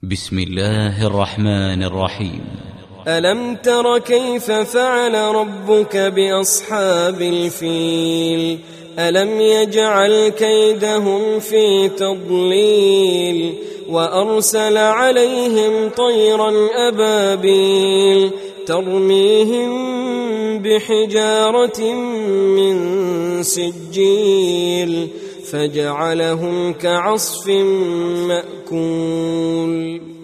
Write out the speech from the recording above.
بسم الله الرحمن الرحيم. ألم تر كيف فعل ربك بأصحاب الفيل ألم يجعل كيدهم في تضليل وأرسل عليهم طيرا أبابيل ترميهم بحجارة من سجيل فجعلهم كعصف مأكول.